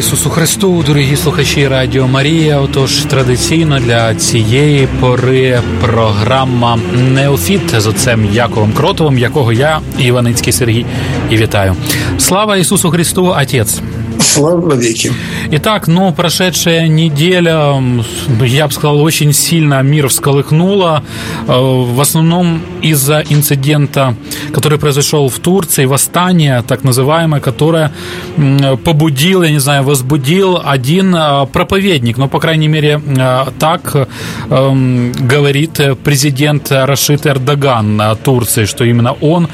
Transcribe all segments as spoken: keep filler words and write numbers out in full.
Ісусу Христу, дорогі слухачі Радіо Марія. Отож, традиційно для цієї пори програма «Неофіт» з отцем Яковом Кротовим, якого я, Іваницький Сергій, і вітаю. Слава Ісусу Христу, Отец! Слава веки. Итак, ну, прошедшая неделя, я бы сказал, очень сильно мир всколыхнула, в основном из-за инцидента, который произошел в Турции, восстание, так называемое, которое побудил, я не знаю, возбудил один проповедник, но, по крайней мере, так говорит президент Рашид Эрдоган Турции, что именно он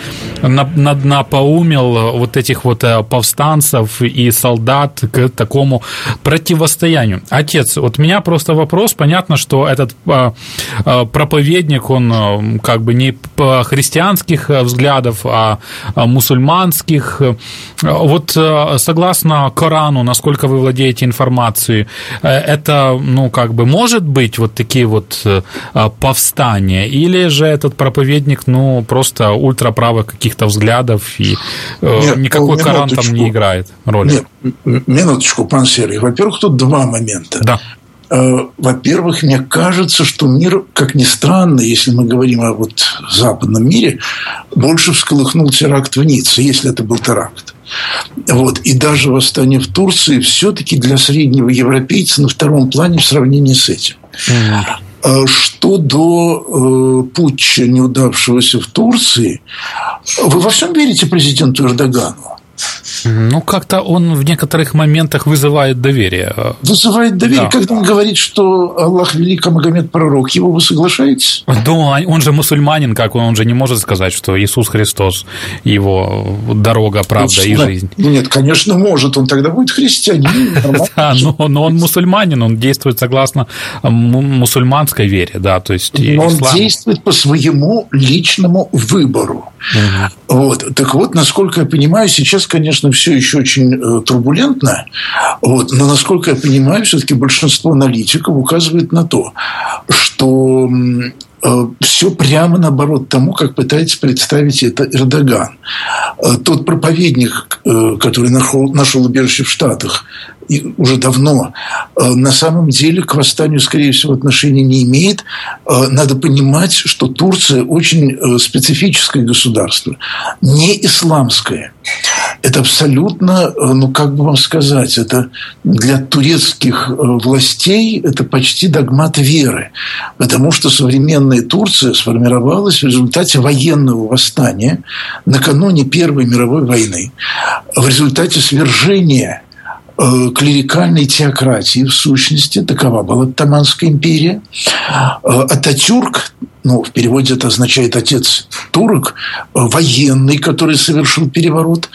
напоумил вот этих вот повстанцев и солдат к такому противостоянию. Отец, вот у меня просто вопрос. Понятно, что этот проповедник, он как бы не христианских взглядов, а мусульманских. Вот согласно Корану, насколько вы владеете информацией, это, ну, как бы может быть вот такие вот повстания? Или же этот проповедник, ну, просто ультраправых каких-то взглядов и Нет, никакой Коран там не играет роли? Нет, минуточку, пан Сергей. Во-первых, тут два момента. Да. Во-первых, мне кажется, что мир, как ни странно, если мы говорим о вот западном мире, больше всколыхнул теракт в Ницце, если это был теракт. Вот. И даже восстание в Турции все-таки для среднего европейца на втором плане в сравнении с этим. Mm. Что до э, путча, неудавшегося в Турции, вы во всем верите президенту Эрдогану? Ну, как-то он в некоторых моментах вызывает доверие. Вызывает доверие, да. Когда он говорит, что Аллах велик, а Магомед пророк, его вы соглашаетесь? Да, он же мусульманин, как он, он же не может сказать, что Иисус Христос его дорога, правда и жизнь. Нет, конечно, может, он тогда будет христианин. Да, но он мусульманин, он действует согласно мусульманской вере, да, то есть но он действует по своему личному выбору. Вот, так вот, насколько я понимаю, сейчас, конечно, все еще очень турбулентно, вот, но, насколько я понимаю, все-таки большинство аналитиков указывает на то, что все прямо наоборот тому, как пытается представить это Эрдоган. Тот проповедник, который нашел, нашел убежище в Штатах, и уже давно, на самом деле к восстанию, скорее всего, отношения не имеет. Надо понимать, что Турция очень специфическое государство, не исламское. Это абсолютно, ну, как бы вам сказать, это для турецких властей это почти догмат веры, потому что современная Турция сформировалась в результате военного восстания накануне Первой мировой войны, в результате свержения клерикальной теократии, в сущности, такова была Оттоманская империя. Ататюрк, ну, в переводе это означает «отец турок», военный, который совершил переворот.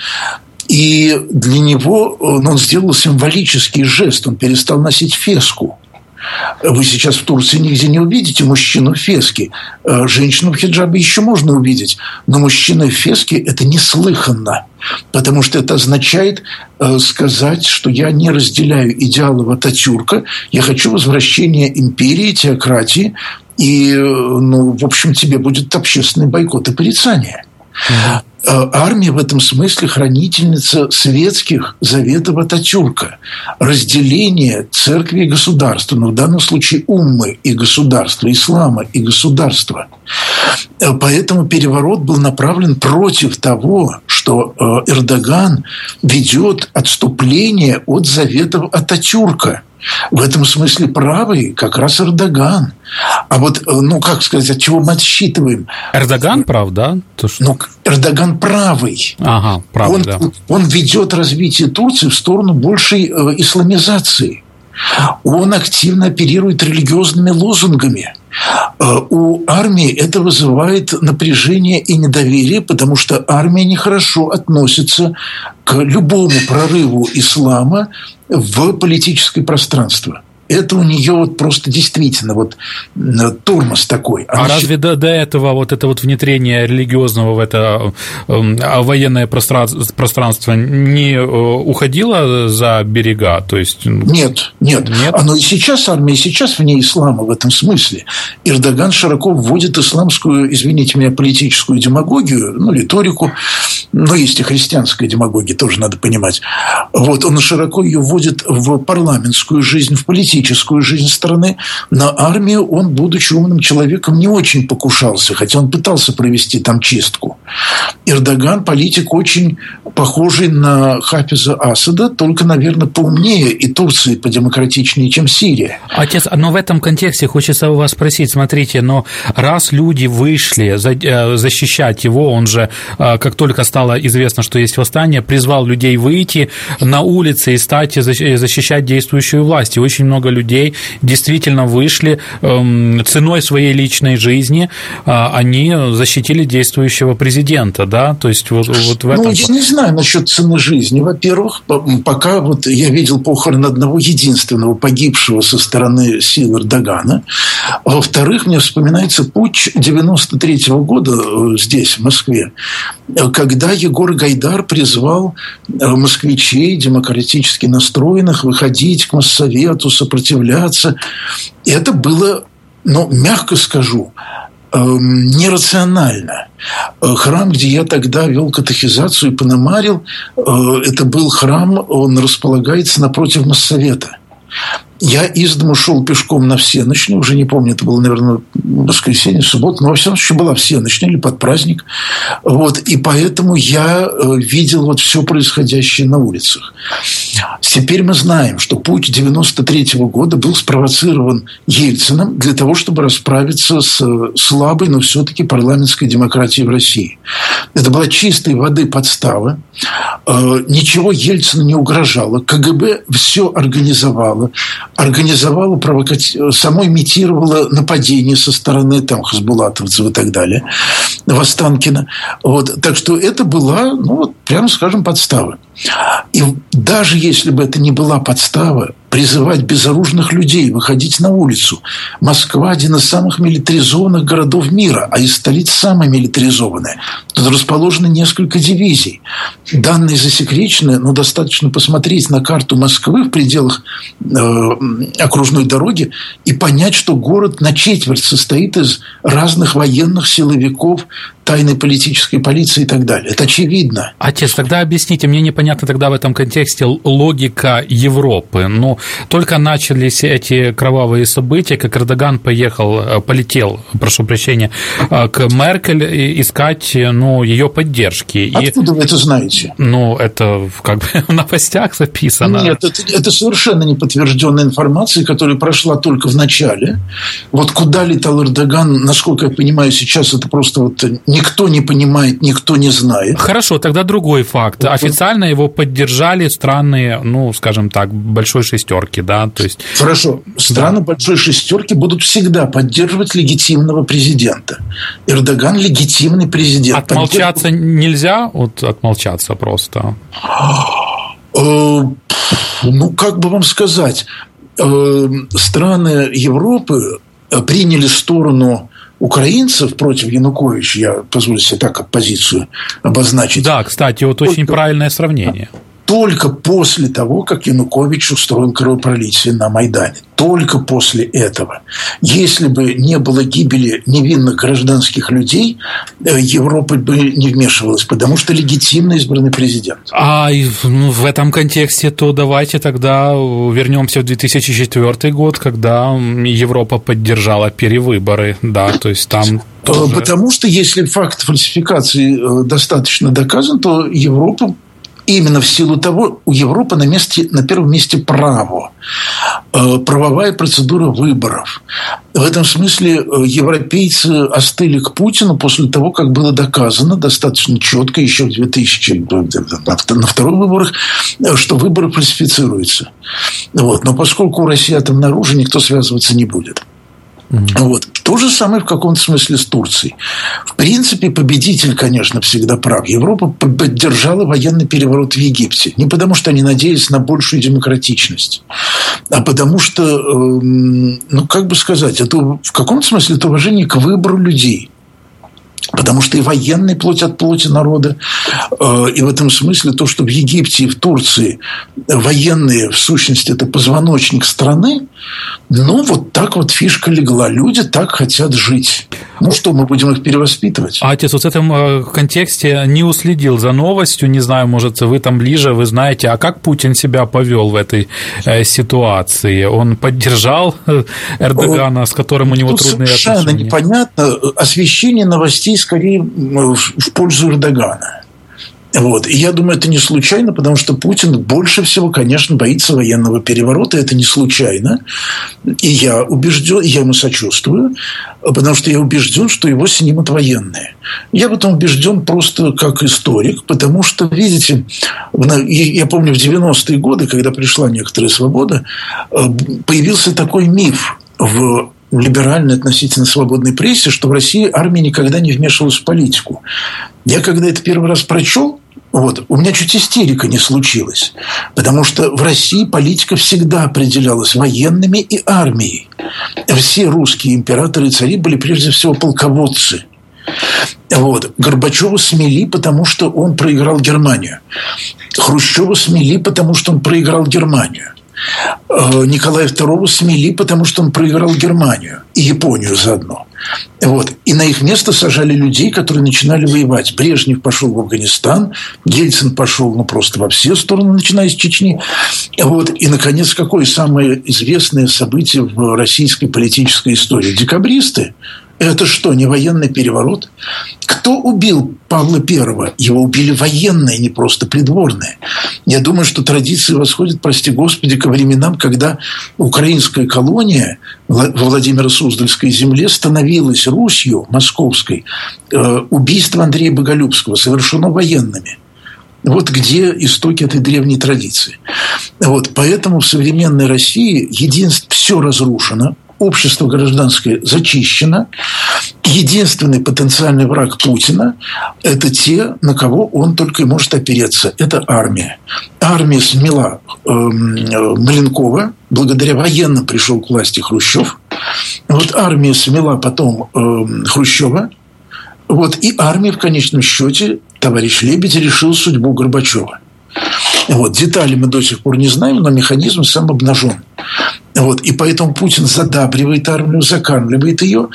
И для него ну, он сделал символический жест, он перестал носить феску. Вы сейчас в Турции нигде не увидите мужчину в феске. Женщину в хиджабе еще можно увидеть, но мужчина в феске – это неслыханно, потому что это означает сказать, что я не разделяю идеалов Ататюрка, я хочу возвращения империи, теократии, и, ну, в общем, тебе будет общественный бойкот и порицание. Армия в этом смысле хранительница светских заветов Ататюрка. Разделение церкви и государства, но в данном случае уммы и государства, ислама и государства. Поэтому переворот был направлен против того, что Эрдоган ведет отступление от заветов Ататюрка. В этом смысле правый как раз Эрдоган. А вот, ну, как сказать, от чего мы отсчитываем? Эрдоган прав, да? То, что... Ну, Эрдоган правый. Ага, правый, он, да. Он ведет развитие Турции в сторону большей э, исламизации. Он активно оперирует религиозными лозунгами. У армии это вызывает напряжение и недоверие, потому что армия нехорошо относится к любому прорыву ислама в политическое пространство. это у нее вот просто действительно вот тормоз такой. Она а счит... разве до, до этого вот это вот внедрение религиозного в это э, военное пространство не уходило за берега? То есть... Нет, нет, нет. Оно и сейчас, армия и сейчас вне ислама в этом смысле. Эрдоган широко вводит исламскую, извините меня, политическую демагогию, ну, риторику, но есть и христианская демагогия, тоже надо понимать. Вот, он широко ее вводит в парламентскую жизнь, в политическую жизнь страны. На армию он, будучи умным человеком, не очень покушался, хотя он пытался провести там чистку. Эрдоган – политик очень похожий на Хафиза Асада, только, наверное, поумнее и Турции подемократичнее, чем Сирия. Отец, но в этом контексте хочется у вас спросить, смотрите, но раз люди вышли защищать его, он же, как только стало известно, что есть восстание, призвал людей выйти на улицы и стать защищать действующую власть. И очень много людей действительно вышли ценой своей личной жизни, они защитили действующего президента, да, то есть вот, вот в этом... Ну, я не знаю насчет цены жизни. Во-первых, пока вот я видел похороны одного единственного погибшего со стороны сил Эрдогана. Во-вторых, мне вспоминается путч девяносто третьего года здесь, в Москве, когда Егор Гайдар призвал москвичей, демократически настроенных, выходить к Моссовету, сопротивляться. И это было, ну, мягко скажу, нерационально. Храм, где я тогда вел катехизацию и пономарил, это был храм, он располагается напротив Моссовета. Я из дому шел пешком на всенощную, уже не помню, это было, наверное, воскресенье, суббота, но во всяком случае была всенощная или под праздник. Вот, и поэтому я видел вот все происходящее на улицах. Теперь мы знаем, что путь девяносто третьего года был спровоцирован Ельциным для того, чтобы расправиться с слабой, но все-таки парламентской демократией в России. Это была чистой воды подстава. Ничего Ельцину не угрожало. КГБ все организовало. Организовала провокацию, само имитировала нападение со стороны там, хасбулатовцев и так далее, в Останкино. Вот. Так что это была, ну, вот, прямо скажем, подстава. И даже если бы это не была подстава, призывать безоружных людей выходить на улицу. Москва – один из самых милитаризованных городов мира, а из столиц самая милитаризованная. Тут расположено несколько дивизий. Данные засекречены, но достаточно посмотреть на карту Москвы в пределах э, окружной дороги и понять, что город на четверть состоит из разных военных силовиков, тайной политической полиции и так далее. Это очевидно. Отец, тогда объясните, мне непонятно тогда в этом контексте логика Европы. Ну, только начались эти кровавые события, как Эрдоган поехал, полетел, прошу прощения, к Меркель искать, ну, ее поддержки. Откуда и, вы это знаете? Ну, это как бы в новостях записано. Нет, это, это совершенно неподтвержденная информация, которая прошла только в начале. Вот куда летал Эрдоган, насколько я понимаю, сейчас это просто вот никто не понимает, никто не знает. Хорошо, тогда другой факт. Вот. Официально его поддержали страны, ну, скажем так, большой шестерки, да, то есть... Хорошо. Страны да. большой шестерки будут всегда поддерживать легитимного президента. Эрдоган легитимный президент. Отмолчаться Поддерж... нельзя? Вот отмолчаться просто. Ну, как бы вам сказать, страны Европы приняли сторону украинцев против Януковича, я позволю себе так позицию обозначить. Да, кстати, вот очень только, правильное сравнение. Только после того, как Янукович устроил кровопролитие на Майдане. Только после этого. Если бы не было гибели невинных гражданских людей, Европа бы не вмешивалась, потому что легитимно избранный президент. А ну, в этом контексте то давайте тогда вернемся в две тысячи четвёртый год, когда Европа поддержала перевыборы, да, то есть там тоже... Потому что если факт фальсификации достаточно доказан, то Европа именно в силу того, у Европы на, месте, на первом месте право, правовая процедура выборов. В этом смысле европейцы остыли к Путину после того, как было доказано достаточно четко еще в две тысячи на вторых выборах, что выборы фальсифицируются. Вот. Но поскольку у России атомное оружие, никто связываться не будет. Mm-hmm. Вот. То же самое в каком-то смысле с Турцией. В принципе, победитель, конечно, всегда прав. Европа поддержала военный переворот в Египте. Не потому, что они надеялись на большую демократичность, а потому что, ну, как бы сказать, это в каком-то смысле это уважение к выбору людей. Потому что и военные плоть от плоти народа, и в этом смысле то, что в Египте и в Турции военные, в сущности, это позвоночник страны, ну, вот так вот фишка легла. Люди так хотят жить. Ну что, мы будем их перевоспитывать? А, отец, вот в этом контексте не уследил за новостью, не знаю, может, вы там ближе, вы знаете, а как Путин себя повел в этой ситуации? Он поддержал Эрдогана, с которым у него Тут трудные совершенно отношения? Непонятно. Освещение новостей скорее в пользу Эрдогана. Вот. И я думаю, это не случайно, потому что Путин больше всего, конечно, боится военного переворота. Это не случайно. И я убежден, я ему сочувствую, потому что я убежден, что его снимут военные. Я в этом убежден просто как историк, потому что, видите, я помню в девяностые годы, когда пришла некоторая свобода, появился такой миф в в либеральной относительно свободной прессе, что в России армия никогда не вмешивалась в политику. Я когда это первый раз прочел, вот, у меня чуть истерика не случилась, потому что в России политика всегда определялась военными и армией. Все русские императоры и цари были прежде всего полководцы. Вот. Горбачева смели, потому что он проиграл Германию. Хрущева смели, потому что он проиграл Германию. Николая второго смели, потому что он проиграл Германию и Японию заодно. Вот. И на их место сажали людей, которые начинали воевать. Брежнев пошел в Афганистан, Ельцин пошел ну, просто во все стороны, начиная с Чечни. Вот. И, наконец, какое самое известное событие в российской политической истории? Декабристы. Это что, не военный переворот? Кто убил Павла Первого? Его убили военные, не просто придворные. Я думаю, что традиция восходит, прости господи, ко временам, когда украинская колония во Владимиро-Суздальской земле становилась Русью московской. Убийство Андрея Боголюбского совершено военными. Вот где истоки этой древней традиции. Вот, поэтому в современной России единственно все разрушено. Общество гражданское зачищено. Единственный потенциальный враг Путина – это те, на кого он только и может опереться. Это армия. Армия смела э, Маленкова. Благодаря военным пришел к власти Хрущев. Вот армия смела потом э, Хрущева. Вот, и армия в конечном счете, товарищ Лебедь, решил судьбу Горбачева. Вот, детали мы до сих пор не знаем, но механизм сам обнажен. Вот, и поэтому Путин задабривает армию, закармливает ее,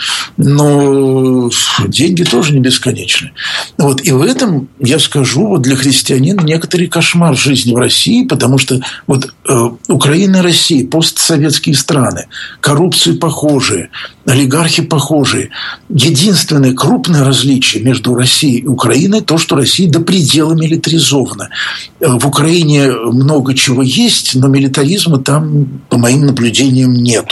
но деньги тоже не бесконечны. Вот, и в этом, я скажу, вот для христианина некоторый кошмар жизни в России, потому что вот, э, Украина и Россия, постсоветские страны, коррупции похожие, олигархи похожие. Единственное крупное различие между Россией и Украиной – то, что Россия до предела милитаризована. В Украине много чего есть, но милитаризма там, по моим наблюдениям, нету.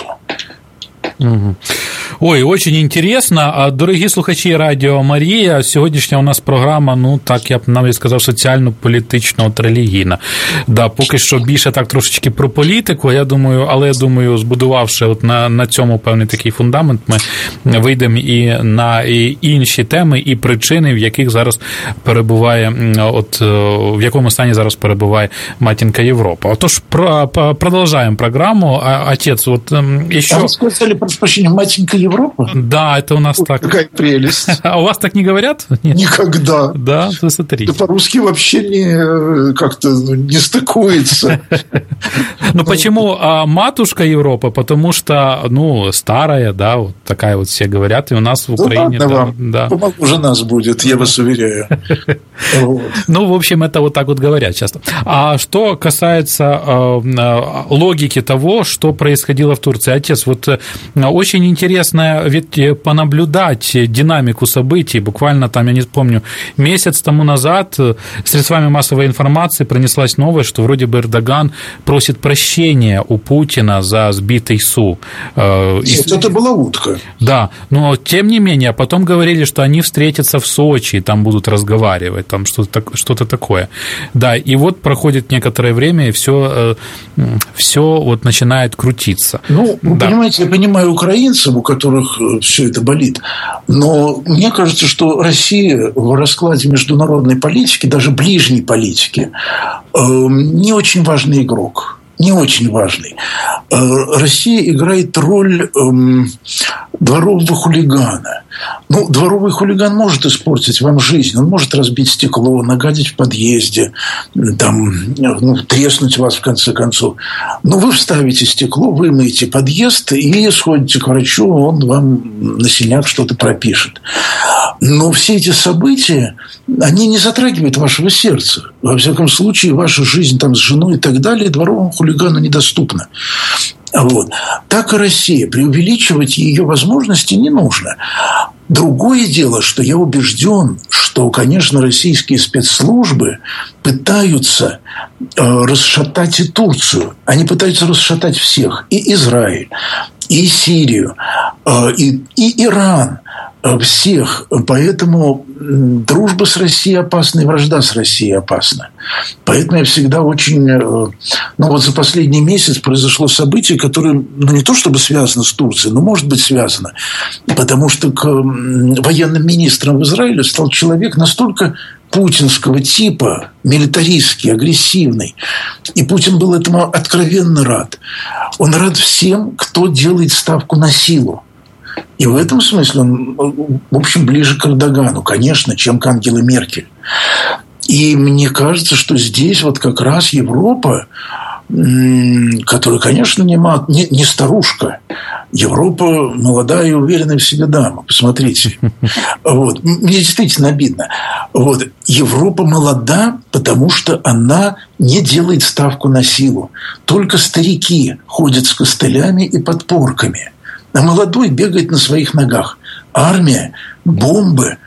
Ой, очень інтересно. Дорогі слухачі Радіо Марія, сьогоднішня у нас програма, ну, так я б навіть сказав, соціально-політично от релігійна. Да, поки що більше так трошечки про політику, я думаю, але я думаю, збудувавши от на, на цьому певний такий фундамент, ми вийдемо і на і інші теми, і причини, в яких зараз перебуває, от в якому стані зараз перебуває матінка Європа. Отож, про, продовжаємо програму. Отець, от еще... А вы сказали, прошу прощения, матенька Европа? Да, это у нас Ой, так. Какая прелесть. А у вас так не говорят? Нет? Никогда. Да, то смотрите. Да по-русски вообще не, как-то не стыкуется. Ну, почему матушка Европа? Потому что, ну, старая, да, вот такая вот все говорят, и у нас в Украине... Да ладно вам, да. помоложе нас будет, я вас уверяю. Ну, в общем, это вот так вот говорят часто. А что касается логики того, что происходило в Турции, отец, вот очень интересно ведь понаблюдать динамику событий. Буквально там, я не помню, месяц тому назад средствами массовой информации пронеслась новость, что вроде бы Эрдоган просит прощения у Путина за сбитый Су. Нет, это была утка. Да, но тем не менее, потом говорили, что они встретятся в Сочи и там будут разговаривать, там что-то, что-то такое. Да, и вот проходит некоторое время, и все, все вот начинает крутиться. Ну, вы да. понимаете, я понимаю украинцев, у которых которых все это болит. Но мне кажется, что Россия в раскладе международной политики, даже ближней политики, не очень важный игрок. Не очень важный. Россия играет роль эм, дворового хулигана. Ну, дворовый хулиган может испортить вам жизнь. Он может разбить стекло, нагадить в подъезде, там, ну, треснуть вас в конце концов. Но вы вставите стекло, вымоете подъезд и сходите к врачу, он вам на синяк что-то пропишет. Но все эти события, они не затрагивают вашего сердца. Во всяком случае, ваша жизнь там с женой и так далее дворовому хулигану недоступна. Вот. Так и Россия. Преувеличивать ее возможности не нужно. Другое дело, что я убежден, что, конечно, российские спецслужбы пытаются э, расшатать и Турцию. Они пытаются расшатать всех. И Израиль, и Сирию, э, и, и Иран. Всех. Поэтому дружба с Россией опасна, и вражда с Россией опасна. Поэтому я всегда очень... Ну, вот за последний месяц произошло событие, которое, ну, не то чтобы связано с Турцией, но может быть связано. Потому что к военным министрам в Израиле стал человек настолько путинского типа, милитаристский, агрессивный. И Путин был этому откровенно рад. Он рад всем, кто делает ставку на силу. И в этом смысле он, в общем, ближе к Эрдогану, конечно, чем к Ангеле Меркель. И мне кажется, что здесь вот как раз Европа, которая, конечно, не, мат, не, не старушка, Европа молодая и уверенная в себе дама. Посмотрите. Вот. Мне действительно обидно. Вот. Европа молода, потому что она не делает ставку на силу. Только старики ходят с костылями и подпорками. А молодой бегает на своих ногах. Армия, бомбы,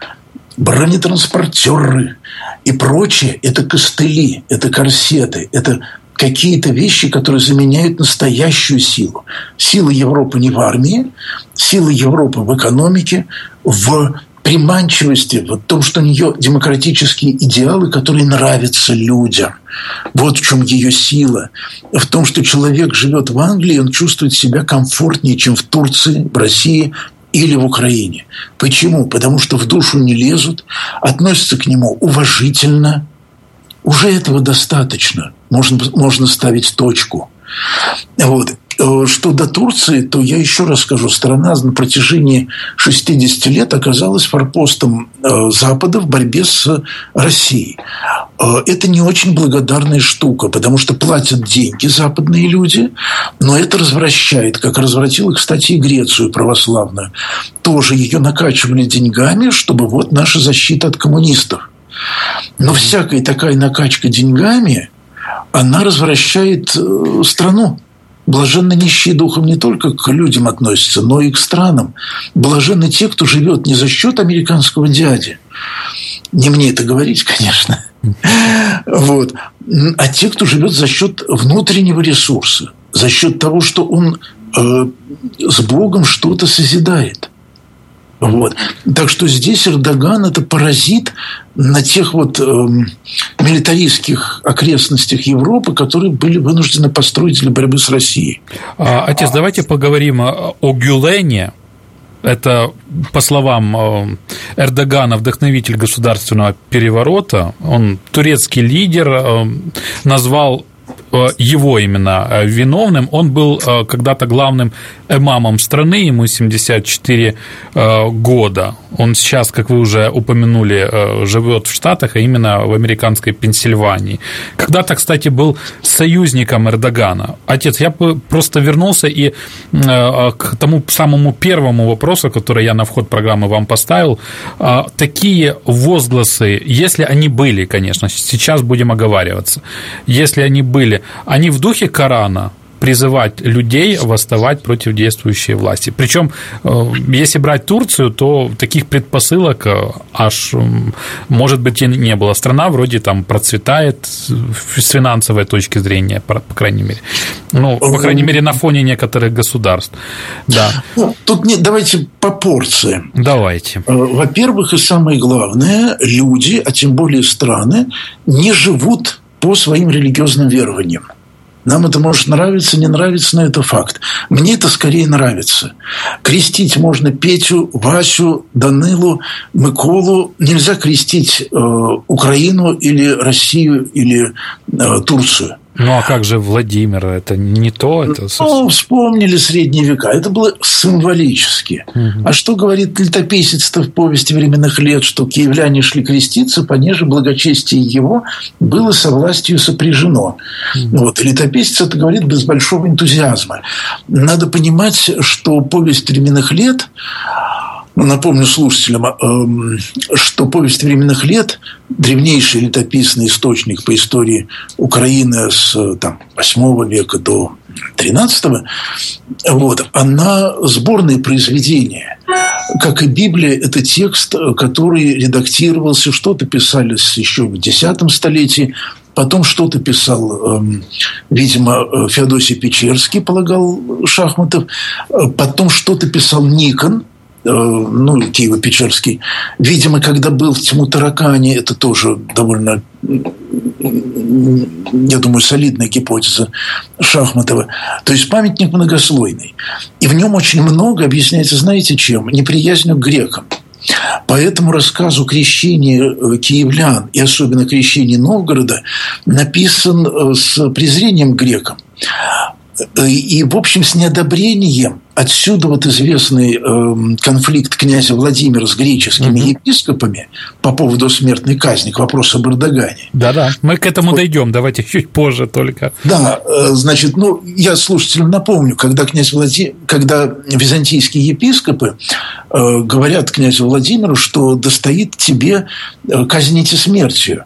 бронетранспортеры и прочее – это костыли, это корсеты, это какие-то вещи, которые заменяют настоящую силу. Сила Европы не в армии, сила Европы в экономике, в приманчивости, в том, что у нее демократические идеалы, которые нравятся людям. Вот в чем ее сила. В том, что человек живет в Англии, он чувствует себя комфортнее, чем в Турции, в России или в Украине. Почему? Потому что в душу не лезут, относятся к нему уважительно. Уже этого достаточно. Можно, можно ставить точку. Вот. Что до Турции, то я еще раз скажу, страна на протяжении шестидесяти лет оказалась форпостом Запада в борьбе с Россией. Это не очень благодарная штука, потому что платят деньги западные люди, но это развращает, как развратила, кстати, и Грецию православную. Тоже ее накачивали деньгами, чтобы вот наша защита от коммунистов. Но всякая такая накачка деньгами, она развращает страну. Блаженны нищие духом не только к людям относятся, но и к странам. Блаженны те, кто живет не за счет американского дяди. Не мне это говорить, конечно. Вот. А те, кто живет за счет внутреннего ресурса, за счет того, что он э, с Богом что-то созидает. Вот. Так что здесь Эрдоган – это паразит на тех вот э, милитаристских окрестностях Европы, которые были вынуждены построить для борьбы с Россией. Отец, давайте поговорим о Гюлене. Это, по словам Эрдогана, вдохновитель государственного переворота. Он турецкий лидер, назвал его именно виновным. Он был когда-то главным имамом страны, ему семьдесят четыре года. Он сейчас, как вы уже упомянули, живет в Штатах, а именно в американской Пенсильвании. Когда-то, кстати, был союзником Эрдогана. Отец, я бы просто вернулся и к тому самому первому вопросу, который я на вход программы вам поставил. Такие возгласы, если они были, конечно, сейчас будем оговариваться, если они были, они в духе Корана призывать людей восставать против действующей власти. Причем, если брать Турцию, то таких предпосылок аж, может быть, и не было. Страна вроде там процветает с финансовой точки зрения, по крайней мере. Ну, по крайней мере, на фоне некоторых государств. Да. Ну, тут не, давайте по порциям. Давайте. Во-первых, и самое главное, люди, а тем более страны, не живут по своим религиозным верованиям. Нам это может нравиться, не нравится, но это факт. Мне это скорее нравится. Крестить можно Петю, Васю, Данилу, Миколу. Нельзя крестить э, Украину или Россию или э, Турцию. Ну, а как же Владимир? Это не то? Это совсем... Ну, вспомнили средние века. Это было символически. Угу. А что говорит летописец-то в повести временных лет, что киевляне шли креститься, понеже благочестие его было со властью сопряжено. Угу. Вот. И летописец это говорит без большого энтузиазма. Надо понимать, что повесть временных лет... Напомню слушателям, что повесть временных лет, древнейший летописный источник по истории Украины с там, восьмого века до тринадцатого, вот, она сборное произведение. Как и Библия, это текст, который редактировался, что-то писалось еще в десятом столетии, потом что-то писал, видимо, Феодосий Печерский, полагал Шахматов, потом что-то писал Никон, ну, Киево-Печерский. Видимо, когда был в Тьму-Таракане, это тоже довольно, я думаю, солидная гипотеза Шахматова. То есть памятник многослойный. И в нем очень много объясняется, знаете, чем? Неприязнью к грекам. По этому рассказу крещения киевлян, и особенно крещения Новгорода, написан с презрением к грекам. И, в общем, с неодобрением. Отсюда вот известный э, конфликт князя Владимира с греческими угу. епископами по поводу смертной казни, к вопросу об Эрдогане. Да-да, мы к этому вот. дойдем, давайте чуть позже только. Да, э, значит, ну, я слушателям напомню, когда князь Владимир, когда византийские епископы э, говорят князю Владимиру, что достоит тебе э, казнить смертью.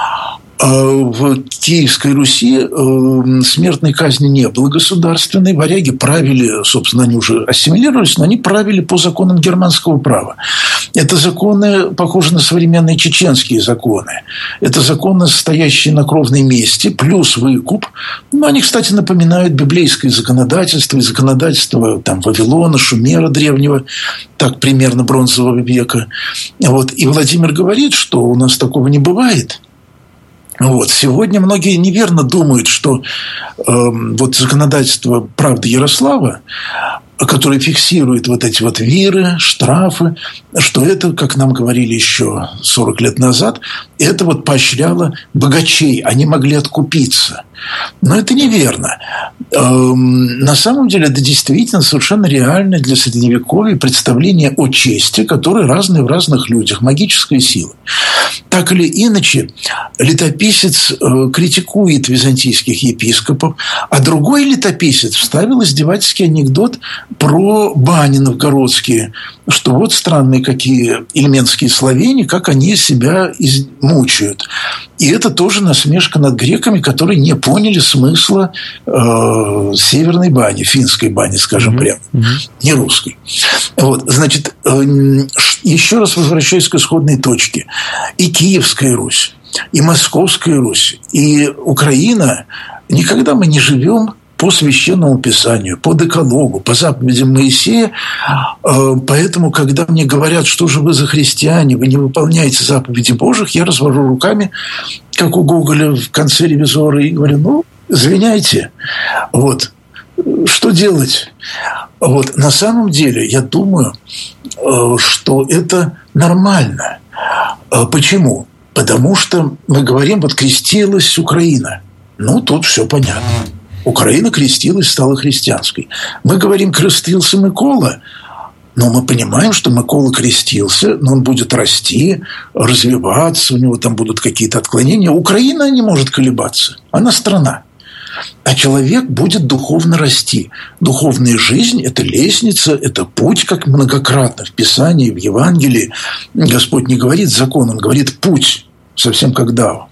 В Киевской Руси смертной казни не было государственной. Варяги правили, собственно, они уже ассимилировались, но они правили по законам германского права. Это законы, похожи на современные чеченские законы. Это законы, стоящие на кровной мести, плюс выкуп. Ну, они, кстати, напоминают библейское законодательство и законодательство там, Вавилона, Шумера древнего, так примерно бронзового века. Вот. И Владимир говорит, что у нас такого не бывает. Вот. Сегодня многие неверно думают, что э, вот законодательство правды Ярослава, которое фиксирует вот эти вот виры, штрафы, что это, как нам говорили еще сорок лет назад, это вот поощряло богачей, они могли откупиться. Но это неверно. На самом деле это действительно совершенно реальное для Средневековья представление о чести, которое разное в разных людях, магическая сила. Так или иначе, летописец критикует византийских епископов, а другой летописец вставил издевательский анекдот про бани новгородские, что вот странные какие эльменские словени, как они себя мучают. И это тоже насмешка над греками, которые не поняли смысла э, северной бани, финской бани, скажем, mm-hmm. прямо, mm-hmm. не русской. Вот, значит, э, еще раз возвращаясь к исходной точке. И Киевская Русь, и Московская Русь, и Украина, никогда мы не живем по Священному Писанию, по Декалогу, по заповедям Моисея. Поэтому, когда мне говорят, что же вы за христиане, вы не выполняете заповеди Божьих, я развожу руками, как у Гоголя в конце «Ревизора», и говорю, ну, извиняйте, вот, что делать? Вот, на самом деле, я думаю, что это нормально. Почему? Потому что мы говорим, вот крестилась Украина. Ну, тут все понятно. Украина крестилась, стала христианской. Мы говорим, крестился Микола, но мы понимаем, что Микола крестился, но он будет расти, развиваться, у него там будут какие-то отклонения. Украина не может колебаться, она страна. А человек будет духовно расти. Духовная жизнь – это лестница, это путь, как многократно в Писании, в Евангелии. Господь не говорит закон, Он говорит путь, совсем как Дао.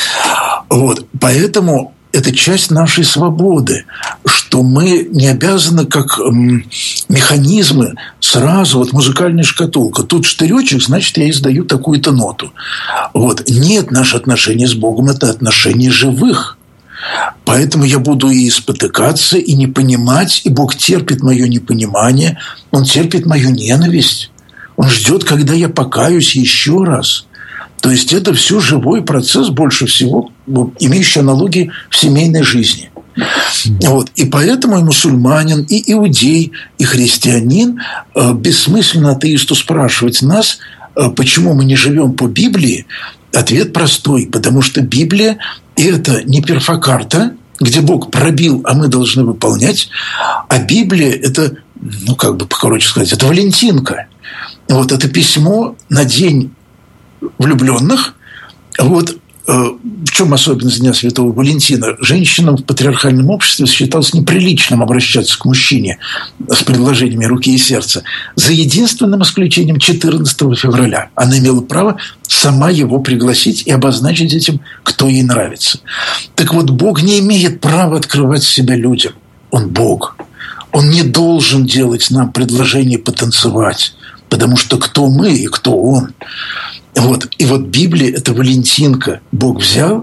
Вот. Поэтому это часть нашей свободы, что мы не обязаны, как механизмы, сразу, вот музыкальная шкатулка, тут штыречек, значит, я издаю такую-то ноту. Вот. Нет, наши отношения с Богом – это отношения живых. Поэтому я буду и спотыкаться, и не понимать, и Бог терпит мое непонимание, Он терпит мою ненависть, Он ждет, когда я покаюсь еще раз. То есть это все живой процесс, больше всего имеющий аналогии в семейной жизни. Вот. И поэтому и мусульманин, и иудей, и христианин бессмысленно атеисту спрашивать нас, почему мы не живем по Библии. Ответ простой, потому что Библия – это не перфокарта, где Бог пробил, а мы должны выполнять, а Библия – это, ну, как бы покороче сказать, это Валентинка. Вот это письмо на день влюбленных. Вот в чем особенность Дня Святого Валентина? Женщинам в патриархальном обществе считалось неприличным обращаться к мужчине с предложениями руки и сердца, за единственным исключением четырнадцатого февраля. Она имела право сама его пригласить и обозначить этим, кто ей нравится. Так вот, Бог не имеет права открывать себя людям. Он Бог. Он не должен делать нам предложение потанцевать, потому что кто мы и кто Он. Вот. И вот Библия – это Валентинка. Бог взял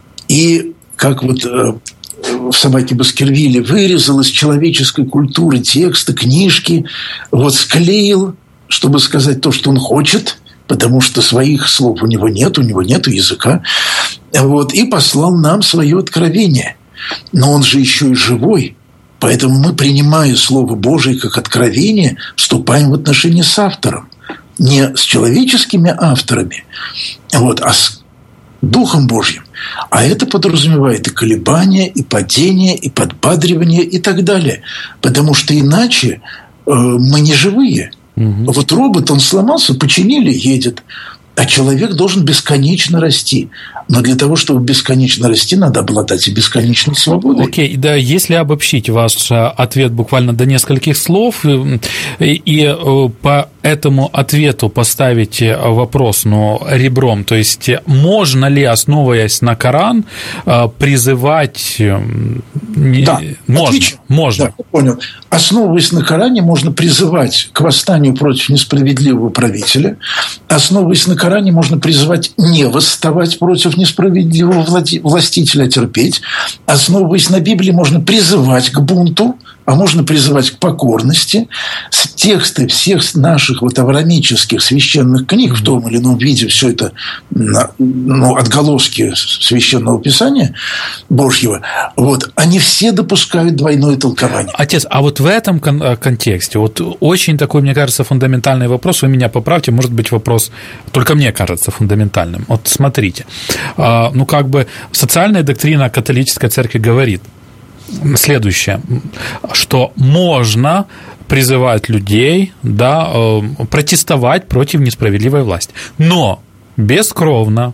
и, как вот э, в «Собаке Баскервиле», вырезал из человеческой культуры тексты, книжки, вот склеил, чтобы сказать то, что он хочет, потому что своих слов у него нет, у него нет языка, вот, и послал нам свое откровение. Но он же еще и живой, поэтому мы, принимая Слово Божие как откровение, вступаем в отношения с автором. Не с человеческими авторами, вот, а с Духом Божьим. А это подразумевает и колебания, и падения, и подбадривание, и так далее. Потому что иначе э, мы не живые. Угу. Вот робот, он сломался, починили, едет. А человек должен бесконечно расти. Но для того, чтобы бесконечно расти, надо обладать и бесконечной свободой. Окей, okay, да, если обобщить ваш ответ буквально до нескольких слов, и, и по этому ответу поставить вопрос, ну, ребром, то есть можно ли, основываясь на Коран, призывать... Да, можно, отлично. Можно. Да, я понял. Основываясь на Коране, можно призывать к восстанию против несправедливого правителя. Основываясь на Коране, можно призывать не восставать против несправедливого властителя, а терпеть. Основываясь на Библии, можно призывать к бунту, а можно призывать к покорности. Тексты всех наших вот авраамических священных книг в том или ином виде, все это, ну, отголоски священного писания Божьего, вот, они все допускают двойное толкование. Отец, а вот в этом кон- контексте, вот очень такой, мне кажется, фундаментальный вопрос, вы меня поправьте, может быть, вопрос только мне кажется фундаментальным. Вот смотрите, ну, как бы социальная доктрина католической церкви говорит следующее, что можно призывать людей, да, протестовать против несправедливой власти, но бескровно,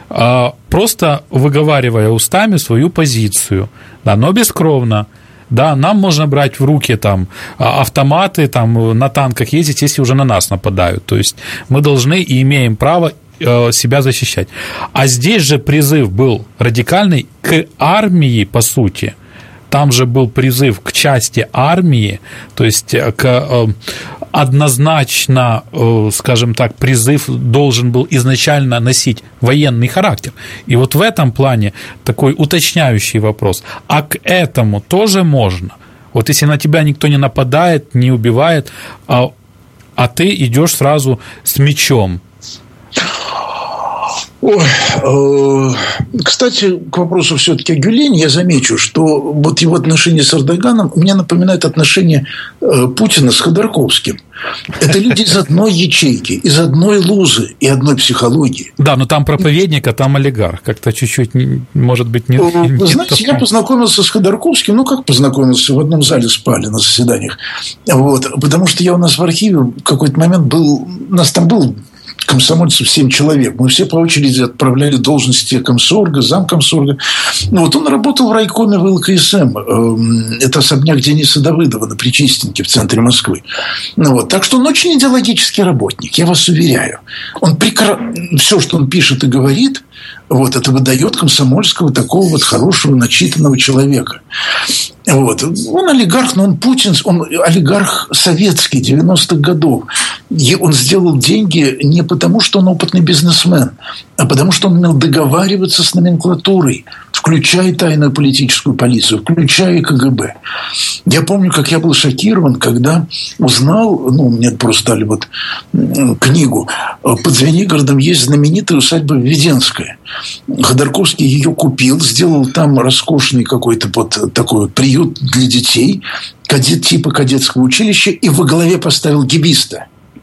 просто выговаривая устами свою позицию, да, но бескровно. Да, нам можно брать в руки там автоматы, там, на танках ездить, если уже на нас нападают. То есть мы должны и имеем право себя защищать. А здесь же призыв был радикальный к армии, по сути. Там же был призыв к части армии, то есть к, однозначно, скажем так, призыв должен был изначально носить военный характер. И вот в этом плане такой уточняющий вопрос. А к этому тоже можно? Вот если на тебя никто не нападает, не убивает, а, а ты идешь сразу с мечом. Ой, э, кстати, к вопросу все-таки о Гюлене я замечу, что вот его отношения с Эрдоганом мне напоминают отношения э, Путина с Ходорковским. Это люди из одной ячейки, из одной лузы и одной психологии. Да, но там проповедник, а там олигарх. Как-то чуть-чуть, может быть, не... Вы не знаете, я познакомился с Ходорковским, ну, как познакомился, в одном зале спали на заседаниях. Вот, потому что я у нас в архиве в какой-то момент был, у нас там был комсомольцев семь человек. Мы все по очереди отправляли должности комсорга, замкомсорга. Ну, вот он работал в райкоме в эл ка эс эм. Это особняк Дениса Давыдова на Причистенке в центре Москвы. Ну, вот. Так что он очень идеологический работник, я вас уверяю. Он прекра... Все, что он пишет и говорит, вот, это выдает комсомольского такого вот хорошего, начитанного человека. Вот. Он олигарх, но он Путин, он олигарх советский, девяностых годов. И он сделал деньги не потому, что он опытный бизнесмен, а потому, что он умел договариваться с номенклатурой, включая тайную политическую полицию, включая ка гэ бэ. Я помню, как я был шокирован, когда узнал, ну, мне просто дали вот книгу, под Звенигородом есть знаменитая усадьба Введенская. Ходорковский ее купил, сделал там роскошный какой-то вот такой вот приют для детей, кадет, типа кадетского училища, и во главе поставил гибиста.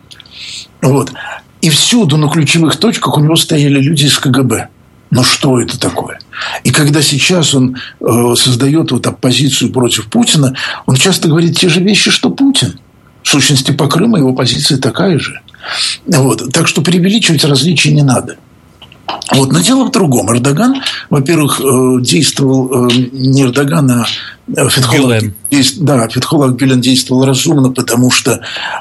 Вот. И всюду на ключевых точках у него стояли люди из ка гэ бэ. Но что это такое? И когда сейчас он э, создает вот оппозицию против Путина, он часто говорит те же вещи, что Путин. В сущности, по Крыму его позиция такая же. Вот. Так что преувеличивать различия не надо. Вот. Но дело в другом. Эрдоган, во-первых, действовал не Эрдоган, а Фетхуллах Гюлен. Да, Фетхуллах Гюлен действовал разумно, потому что,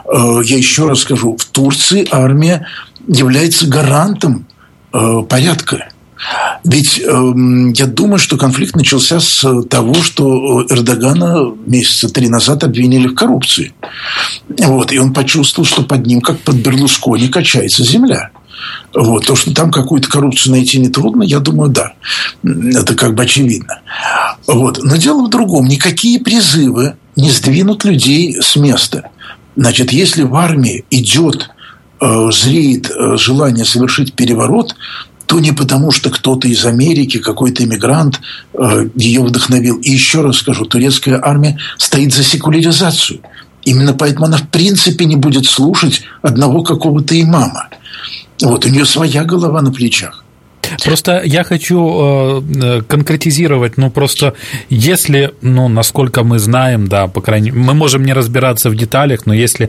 я еще раз скажу, в Турции армия является гарантом порядка. Ведь э, я думаю, что конфликт начался с того, что Эрдогана месяца три назад обвинили в коррупции. Вот, и он почувствовал, что под ним, как под Берлускони, качается земля. Вот, то, что там какую-то коррупцию найти нетрудно, я думаю, да. Это как бы очевидно. Вот. Но дело в другом. Никакие призывы не сдвинут людей с места. Значит, если в армии идет, э, зреет э, желание совершить переворот, то не потому, что кто-то из Америки, какой-то иммигрант э, ее вдохновил. И еще раз скажу, турецкая армия стоит за секуляризацию. Именно поэтому она в принципе не будет слушать одного какого-то имама. Вот, у нее своя голова на плечах. Просто я хочу э, конкретизировать, ну, просто если, ну, насколько мы знаем, да, по крайней мере, мы можем не разбираться в деталях, но если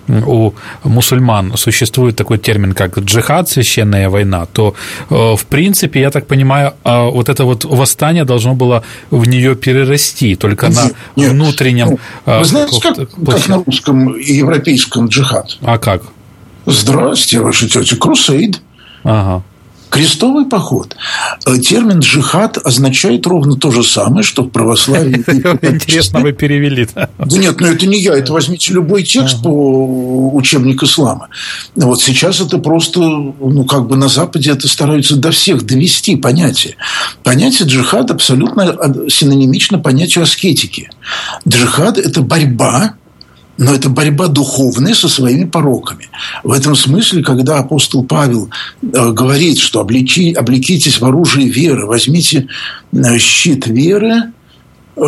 у мусульман существует такой термин, как джихад, священная война, то, э, в принципе, я так понимаю, э, вот это вот восстание должно было в нее перерасти, только нет, на нет. внутреннем... Э, Вы знаете, как, как на русском и европейском джихад? А как? Здрасте, ваша тетя, крусейд. Ага. Крестовый поход. Термин «джихад» означает ровно то же самое, что в православии. Интересно, вы перевели. Да нет, ну это не я. Это возьмите любой текст по учебнику ислама. Вот сейчас это просто, ну как бы на Западе это стараются до всех довести понятие. Понятие джихад абсолютно синонимично понятию аскетики. Джихад – это борьба, но это борьба духовная со своими пороками. В этом смысле, когда апостол Павел э, говорит, что обличи, облекитесь в оружие веры, возьмите э, щит веры, э,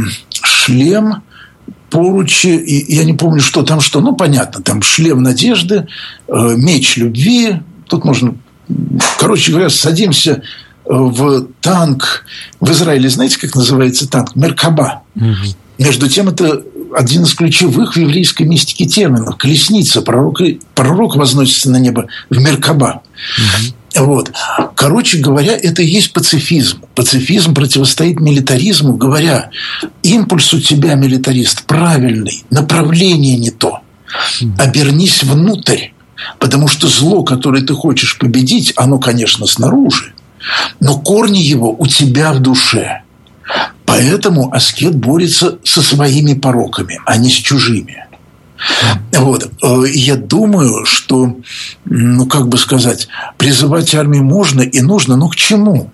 шлем, поручи, и я не помню, что там, что, ну, понятно, там шлем надежды, э, меч любви, тут можно, короче говоря, садимся в танк, в Израиле, знаете, как называется танк? Меркаба. Угу. Между тем, это один из ключевых в еврейской мистике терминов. Колесница. Пророк, пророк возносится на небо в Меркаба. Угу. Вот. Короче говоря, это и есть пацифизм. Пацифизм противостоит милитаризму, говоря, импульс у тебя, милитарист, правильный, направление не то. Угу. Обернись внутрь. Потому что зло, которое ты хочешь победить, оно, конечно, снаружи, но корни его у тебя в душе. Поэтому аскет борется со своими пороками, а не с чужими. Вот. Я думаю, что, ну, как бы сказать, призывать армию можно и нужно, но к чему?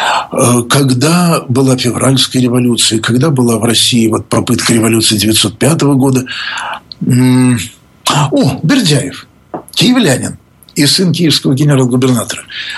Когда была февральская революция, когда была в России вот попытка революции девятьсот пятого года, о, Бердяев, киевлянин и сын киевского генерал-губернатора.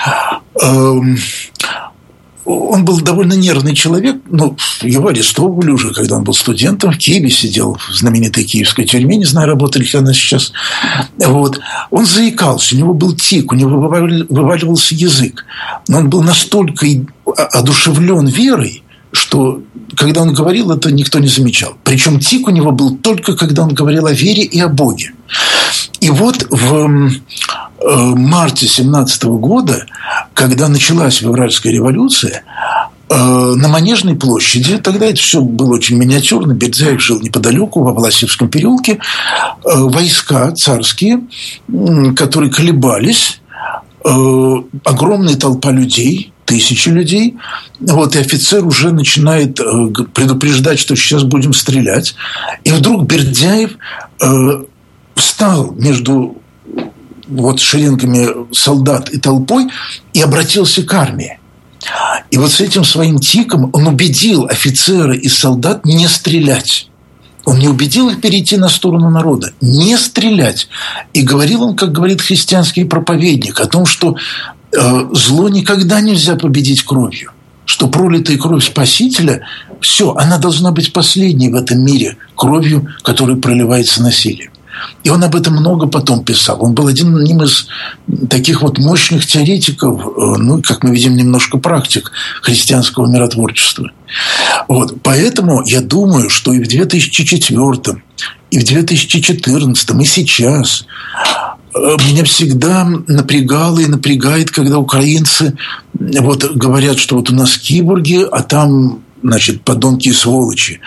Он был довольно нервный человек, но его арестовывали уже, когда он был студентом, в Киеве сидел в знаменитой киевской тюрьме, не знаю, работает ли она сейчас. Вот. Он заикался, у него был тик, у него вываливался язык, но он был настолько одушевлен верой, что когда он говорил, это никто не замечал. Причем тик у него был только когда он говорил о вере и о Боге. И вот в марте семнадцатого года, когда началась февральская революция, на Манежной площади, тогда это все было очень миниатюрно, Бердяев жил неподалеку, во Власевском переулке, войска царские, которые колебались, огромная толпа людей, тысячи людей, вот, и офицер уже начинает предупреждать, что сейчас будем стрелять, и вдруг Бердяев встал между вот шеренгами солдат и толпой и обратился к армии. И вот с этим своим тиком он убедил офицера и солдат не стрелять. Он не убедил их перейти на сторону народа, не стрелять. И говорил он, как говорит христианский проповедник, о том, что э, зло никогда нельзя победить кровью, что пролитая кровь Спасителя, все, она должна быть последней в этом мире кровью, которая проливается насилием. И он об этом много потом писал. Он был одним из таких вот мощных теоретиков, ну, как мы видим, немножко практик христианского миротворчества. Вот. Поэтому я думаю, что и в две тысячи четвёртом, и в две тысячи четырнадцатом, и сейчас меня всегда напрягало и напрягает, когда украинцы вот говорят, что вот у нас киборги, а там, значит, подонки и сволочи.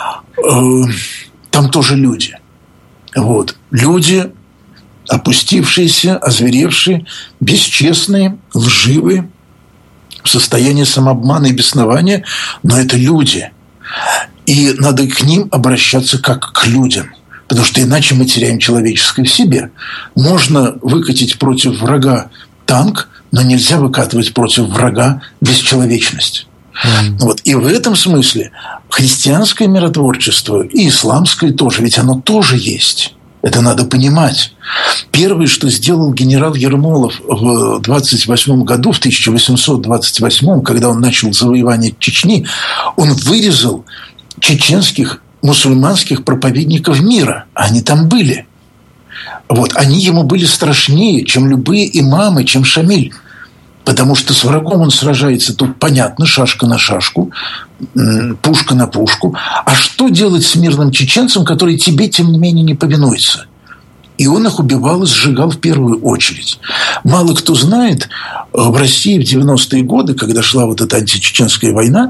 Там тоже люди. Вот. Люди, опустившиеся, озверевшие, бесчестные, лживые, в состоянии самообмана и беснования, но это люди. И надо к ним обращаться как к людям, потому что иначе мы теряем человеческое в себе. Можно выкатить против врага танк, но нельзя выкатывать против врага бесчеловечность. Mm. Вот. И в этом смысле христианское миротворчество и исламское тоже, ведь оно тоже есть. Это надо понимать. Первое, что сделал генерал Ермолов в двадцать восьмом году, в тысяча восемьсот двадцать восьмом, когда он начал завоевание Чечни, он вырезал чеченских мусульманских проповедников мира. Они там были. Вот. Они ему были страшнее, чем любые имамы, чем Шамиль. Потому что с врагом он сражается, тут понятно, шашка на шашку, пушка на пушку. А что делать с мирным чеченцем, который тебе, тем не менее, не повинуется? И он их убивал и сжигал в первую очередь. Мало кто знает, в России в девяностые годы, когда шла вот эта античеченская война,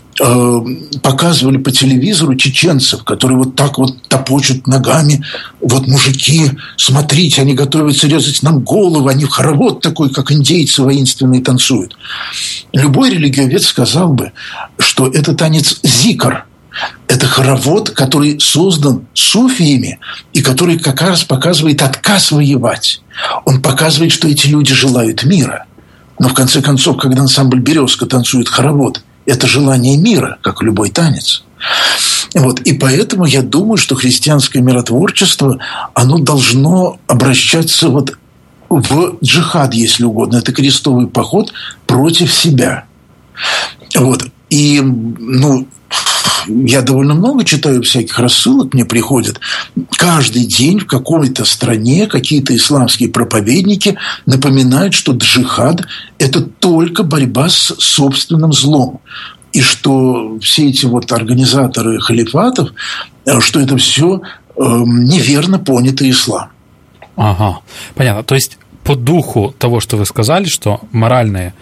показывали по телевизору чеченцев, которые вот так вот топочут ногами. Вот мужики, смотрите, они готовятся резать нам головы, они в хоровод такой, как индейцы воинственные, танцуют. Любой религиовед сказал бы, что это танец зикр. Это хоровод, который создан суфиями и который как раз показывает отказ воевать. Он показывает, что эти люди желают мира. Но в конце концов, когда ансамбль «Березка» танцует хоровод, это желание мира, как любой танец. Вот. И поэтому я думаю, что христианское миротворчество, оно должно обращаться вот в джихад, если угодно. Это крестовый поход против себя. Вот. И, ну, я довольно много читаю всяких рассылок, мне приходят. Каждый день в какой-то стране какие-то исламские проповедники напоминают, что джихад – это только борьба с собственным злом. И что все эти вот организаторы халифатов, что это все э, неверно понятый ислам. Ага, понятно. То есть по духу того, что вы сказали, что моральные,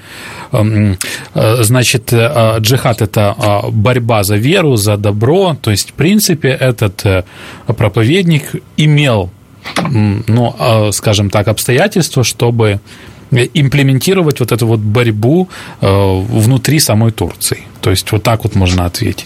значит, джихад – это борьба за веру, за добро, то есть, в принципе, этот проповедник имел, ну, скажем так, обстоятельства, чтобы имплементировать вот эту вот борьбу внутри самой Турции. То есть, вот так вот можно ответить.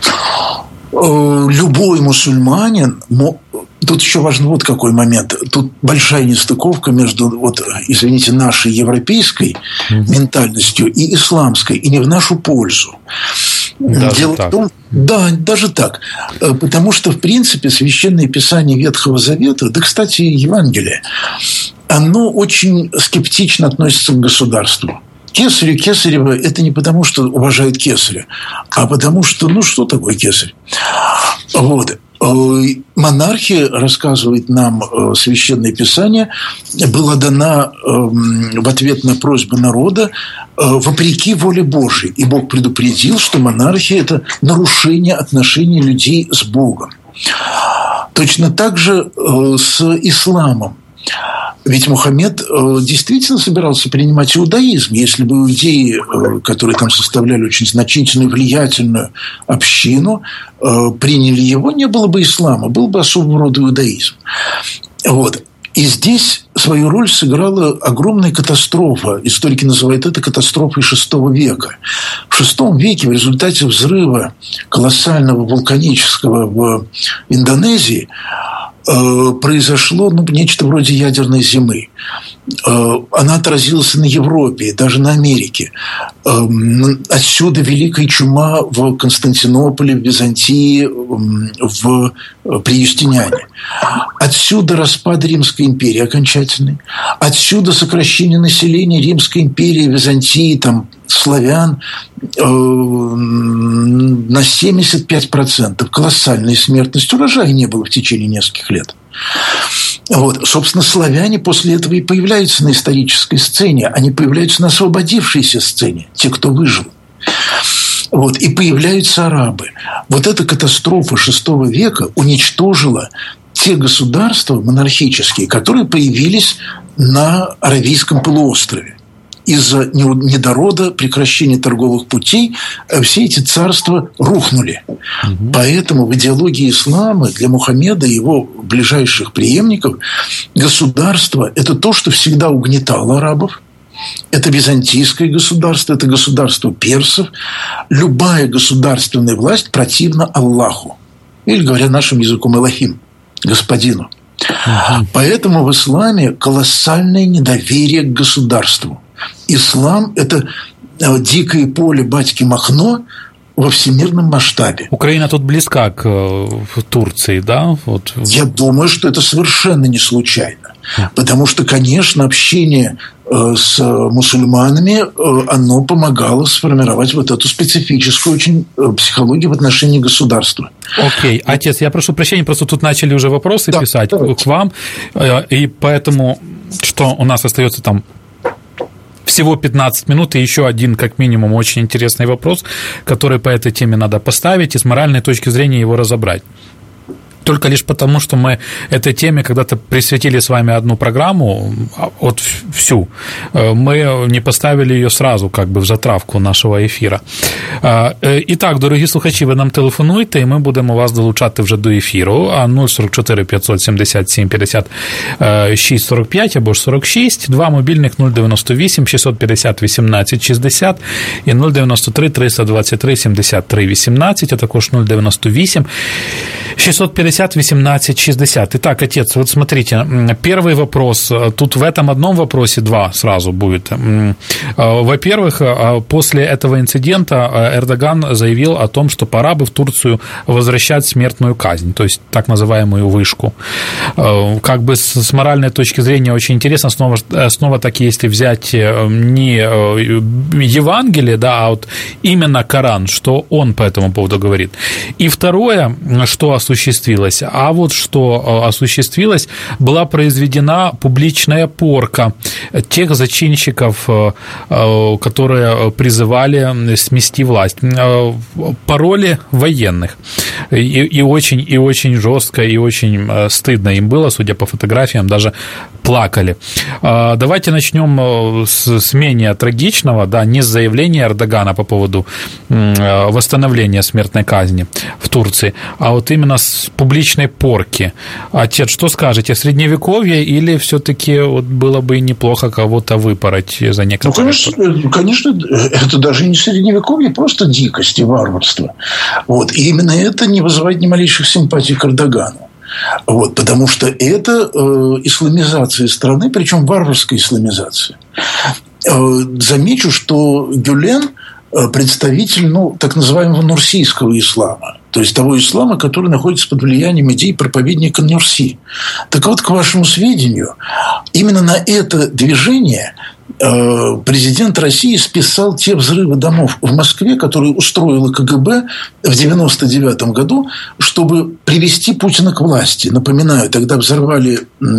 Любой мусульманин... Тут еще важен вот какой момент. Тут большая нестыковка между, вот, извините, нашей европейской mm-hmm. ментальностью и исламской, и не в нашу пользу. Даже Дело так. в том, да, даже так. Потому что, в принципе, Священное Писание Ветхого Завета, да, кстати, Евангелие, оно очень скептично относится к государству. Кесарю Кесарева – это не потому, что уважают Кесаря, а потому что, ну, что такое Кесарь? Вот. Монархия, рассказывает нам Священное Писание, была дана в ответ на просьбы народа вопреки воле Божией. И Бог предупредил, что монархия – это нарушение отношений людей с Богом. Точно так же с исламом. Ведь Мухаммед действительно собирался принимать иудаизм. Если бы иудеи, которые там составляли очень значительную, влиятельную общину, приняли его, не было бы ислама, был бы особого рода иудаизм. Вот. И здесь свою роль сыграла огромная катастрофа. Историки называют это катастрофой шестого века. В шестом веке в результате взрыва колоссального вулканического в Индонезии произошло ну, нечто вроде ядерной зимы. Она отразилась на Европе и даже на Америке. Отсюда великая чума в Константинополе, в Византии, в, при Юстиниане. Отсюда распад Римской империи окончательный. Отсюда сокращение населения Римской империи, Византии, там, славян э, на семьдесят пять процентов. Колоссальная смертность. Урожая не было в течение нескольких лет. Вот. Собственно, славяне после этого и появляются на исторической сцене. Они появляются на освободившейся сцене, те, кто выжил. Вот. И появляются арабы. Вот эта катастрофа шестого века уничтожила те государства монархические, которые появились на Аравийском полуострове. Из-за недорода, прекращения торговых путей все эти царства рухнули. Угу. Поэтому в идеологии ислама для Мухаммеда и его ближайших преемников государство – это то, что всегда угнетало арабов. Это византийское государство, это государство персов. Любая государственная власть противна Аллаху. Или, говоря нашим языком, Элохим, господину. Угу. Поэтому в исламе колоссальное недоверие к государству. Ислам – это дикое поле батьки Махно во всемирном масштабе. Украина тут близка к Турции, да? Вот. Я думаю, что это совершенно не случайно. Потому что, конечно, общение с мусульманами, оно помогало сформировать вот эту специфическую очень психологию в отношении государства. Окей. Отец, я прошу прощения, просто тут начали уже вопросы да, писать давайте. К вам, и поэтому, что у нас остается там всего пятнадцать минут, и еще один, как минимум, очень интересный вопрос, который по этой теме надо поставить и с моральной точки зрения его разобрать. Только лишь потому, что мы этой теме когда-то присвятили с вами одну программу, вот всю, мы не поставили ее сразу как бы в затравку нашого ефіра. І так, дорогі слухачі, ви нам телефонуйте, і ми будемо вас долучати вже до ефіру. А нуль сорок чотири п'ятсот сімдесят сім п'ятдесят шість сорок п'ять або ж сорок шість, два мобільних нуль дев'яносто вісім шістсот п'ятдесят вісімнадцять шістдесят і нуль дев'яносто три триста двадцять три сімдесят три вісімнадцять, а також нуль дев'яносто вісім шестьсот пятьдесят восемнадцать шестьдесят. Итак, отец, вот смотрите, первый вопрос. Тут в этом одном вопросе два сразу будет. Во-первых, после этого инцидента Эрдоган заявил о том, что пора бы в Турцию возвращать смертную казнь, то есть так называемую вышку. Как бы с моральной точки зрения очень интересно, снова, снова так, если взять не Евангелие, да, а вот именно Коран, что он по этому поводу говорит. И второе, что осуществилось, а вот что осуществилось, была произведена публичная порка тех зачинщиков, которые призывали смести власть. Пароли военных. И, и очень, и очень жестко, и очень стыдно им было, судя по фотографиям, даже плакали. Давайте начнем с, с менее трагичного, да, не с заявления Эрдогана по поводу восстановления смертной казни в Турции, а вот именно с публичной порки. Отец, что скажете, средневековье или все-таки вот было бы неплохо кого-то выпороть за некоторые... Ну, конечно, конечно, это даже не средневековье, просто дикость и варварство. Вот. И именно это не вызывает ни малейших симпатий к Эрдогану. Вот, потому что это э, исламизация страны, причем варварская исламизация. Э, замечу, что Гюлен представитель, ну, так называемого нурсийского ислама, то есть того ислама, который находится под влиянием идей проповедника Нурси. Так вот, к вашему сведению, именно на это движение президент России списал те взрывы домов в Москве, которые устроила КГБ в девяносто девятом году, чтобы привести Путина к власти. Напоминаю, тогда взорвали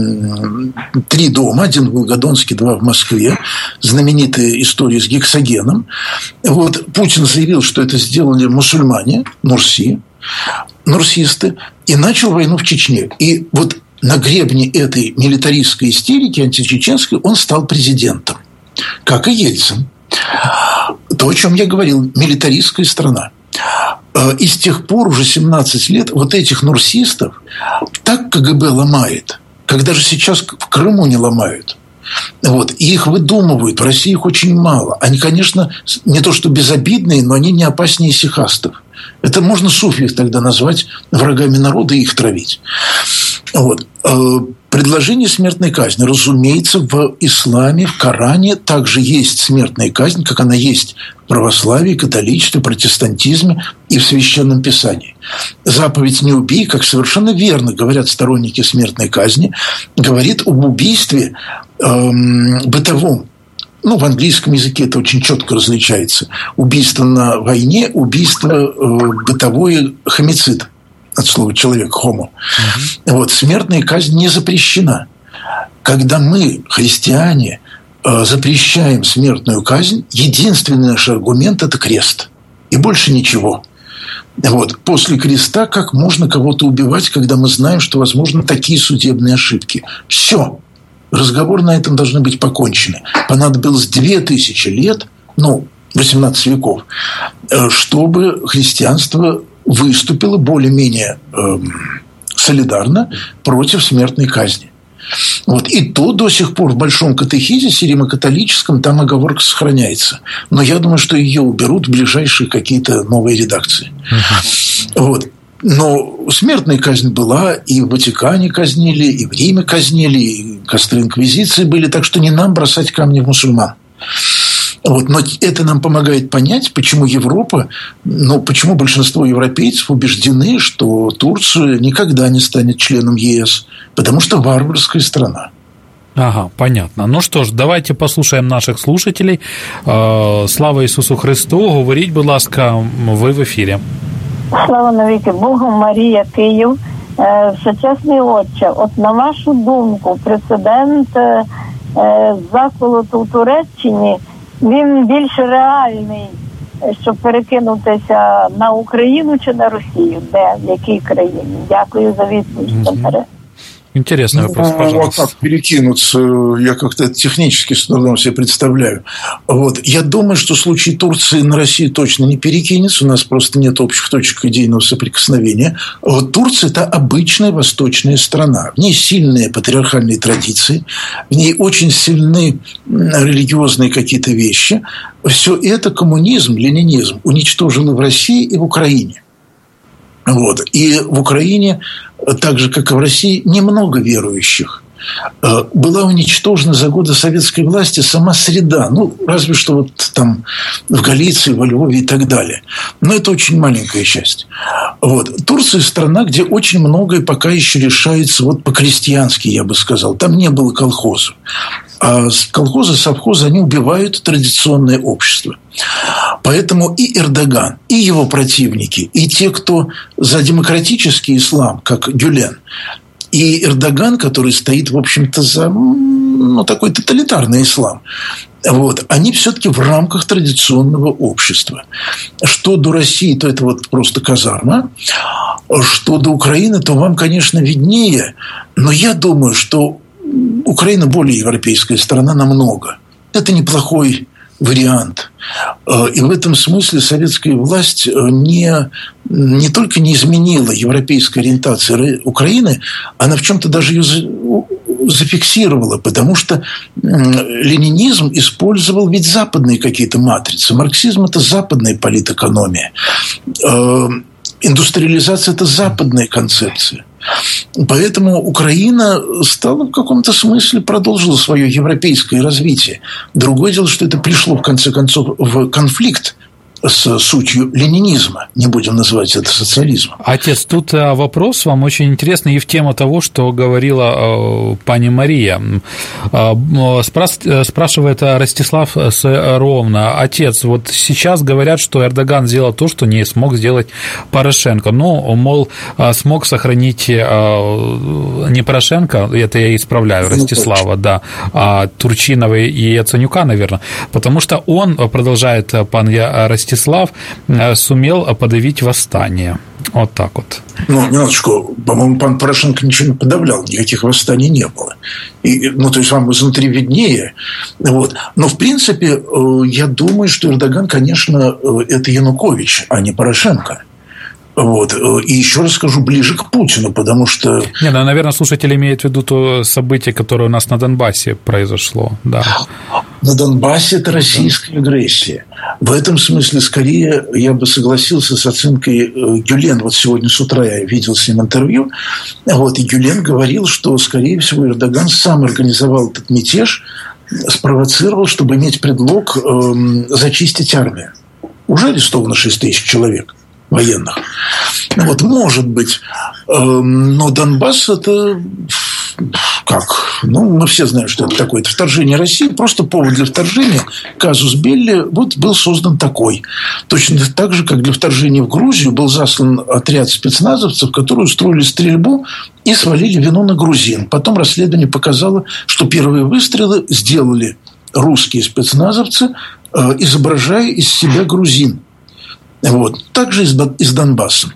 три дома, один в Волгодонске, два в Москве, знаменитая история с гексогеном. Вот, Путин заявил, что это сделали мусульмане, Нурси, нурсисты, и начал войну в Чечне. И вот на гребне этой милитаристской истерики античеченской он стал президентом, как и Ельцин. То, о чем я говорил, милитаристская страна. И с тех пор, уже семнадцать лет, вот этих нурсистов так КГБ ломает, когда же сейчас в Крыму не ломают. Вот. И их выдумывают. В России их очень мало. Они, конечно, не то что безобидные, но они не опаснее сихастов. Это можно суфиев тогда назвать врагами народа и их травить. Вот. Предложение смертной казни. Разумеется, в исламе, в Коране также есть смертная казнь, как она есть в православии, католичестве, протестантизме и в Священном Писании. Заповедь «не убей», как совершенно верно говорят сторонники смертной казни, говорит об убийстве эм, бытовом. Ну, в английском языке это очень четко различается. Убийство на войне, убийство э, бытовое, хомицид. От слова «человек», «homo». Uh-huh. Вот, смертная казнь не запрещена. Когда мы, христиане, запрещаем смертную казнь, единственный наш аргумент – это крест. И больше ничего. Вот. После креста как можно кого-то убивать, когда мы знаем, что возможны такие судебные ошибки? Все. Разговор на этом должны быть покончены. Понадобилось две тысячи лет, ну, восемнадцать веков, чтобы христианство выступила более-менее э, солидарно против смертной казни. Вот. И то до сих пор в Большом катехизисе римо-католическом там оговорка сохраняется. Но я думаю, что ее уберут в ближайшие какие-то новые редакции. Uh-huh. Вот. Но смертная казнь была, и в Ватикане казнили, и в Риме казнили, и костры инквизиции были, так что не нам бросать камни в мусульман. Вот, но это нам помогает понять, почему Европа, ну, почему большинство европейцев убеждены, что Турция никогда не станет членом ЕС, потому что варварская страна. Ага, понятно. Ну что ж, давайте послушаем наших слушателей. Слава Ісусу Христу! Говоріть, будь ласка, ви в ефірі. Слава навіки Богу, Марія, Київ. Всечесний Отче, от на вашу думку, прецедент заколоту в Туреччині, він більш реальний, щоб перекинутися на Україну чи на Росію? Де, в якій країні? Дякую за відповідь. Mm-hmm. Интересный вопрос, ну, пожалуйста. Вот как перекинуться, я как-то технически с трудом себе представляю. Вот. Я думаю, что в случае Турции на Россию точно не перекинется, у нас просто нет общих точек идейного соприкосновения. Вот Турция – это обычная восточная страна. В ней сильные патриархальные традиции, в ней очень сильны религиозные какие-то вещи. Все это коммунизм, ленинизм уничтожило в России и в Украине. Вот. И в Украине, так же, как и в России, немного верующих. Была уничтожена за годы советской власти сама среда. Ну, разве что вот там в Галиции, во Львове и так далее. Но это очень маленькая часть. Вот. Турция – страна, где очень многое пока еще решается вот по-крестьянски, я бы сказал. Там не было колхозов. А колхозы, совхозы, они убивают традиционное общество. Поэтому и Эрдоган, и его противники, и те, кто за демократический ислам, как Гюлен, и Эрдоган, который стоит, в общем-то, за ну, такой тоталитарный ислам, вот, они все-таки в рамках традиционного общества. Что до России, то это вот просто казарма. Что до Украины, то вам, конечно, виднее. Но я думаю, что Украина более европейская страна намного. Это неплохой вариант. И в этом смысле советская власть не, не только не изменила европейской ориентации Украины, она в чем-то даже ее зафиксировала, потому что ленинизм использовал ведь западные какие-то матрицы. Марксизм – это западная политэкономия. Индустриализация – это западная концепция. Поэтому Украина стала в каком-то смысле, продолжила свое европейское развитие. Другое дело, что это пришло, в конце концов, в конфликт с сутью ленинизма. Не будем называть это социализмом. Отец, тут вопрос вам очень интересный и в тему того, что говорила пани Мария. Спрашивает Ростислав ровно. Отец, вот сейчас говорят, что Эрдоган сделал то, что не смог сделать Порошенко. Ну, мол, смог сохранить не Порошенко, это я исправляю, Ростислава, да, а Турчинова и Яценюка, наверное, потому что он, продолжает пан Ростислав, Ростислав сумел подавить восстание. Вот так вот. Ну, минуточку, по-моему, пан Порошенко ничего не подавлял, никаких восстаний не было. И, ну, то есть, вам изнутри виднее. Вот. Но, в принципе, я думаю, что Эрдоган, конечно, это Янукович, а не Порошенко. Вот. И еще раз скажу, ближе к Путину, потому что... Не, ну, наверное, слушатель имеет в виду то событие, которое у нас на Донбассе произошло. Да. На Донбассе это российская агрессия. В этом смысле, скорее, я бы согласился с оценкой Гюлен. Вот сегодня с утра я видел с ним интервью. Вот, и Гюлен говорил, что, скорее всего, Эрдоган сам организовал этот мятеж, спровоцировал, чтобы иметь предлог э, зачистить армию. Уже арестовано шесть тысяч человек военных. Вот, может быть. Но Донбасс – это как? Ну, мы все знаем, что это такое. Это вторжение России. Просто повод для вторжения. Казус Белли вот был создан такой. Точно так же, как для вторжения в Грузию был заслан отряд спецназовцев, которые устроили стрельбу и свалили вину на грузин. Потом расследование показало, что первые выстрелы сделали русские спецназовцы, изображая из себя грузин. Вот. Также и с Донбассом.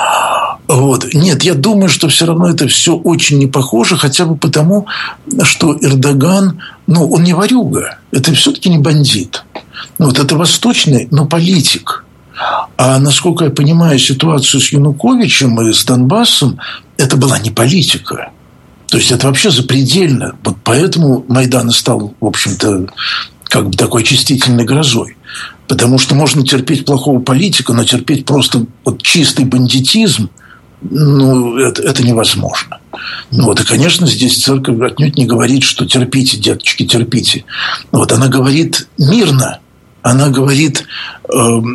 Вот. Нет, я думаю, что все равно это все очень не похоже, хотя бы потому, что Эрдоган, ну, он не ворюга, это все-таки не бандит. Вот это восточный, но политик. А насколько я понимаю ситуацию с Януковичем и с Донбассом, это была не политика. То есть это вообще запредельно. Вот поэтому Майдан и стал, в общем-то, как бы такой очистительной грозой. Потому что можно терпеть плохого политика, но терпеть просто вот чистый бандитизм, ну, это, это невозможно. Вот. И, конечно, здесь церковь отнюдь не говорит, что терпите, деточки, терпите. Вот. Она говорит мирно. Она говорит, э,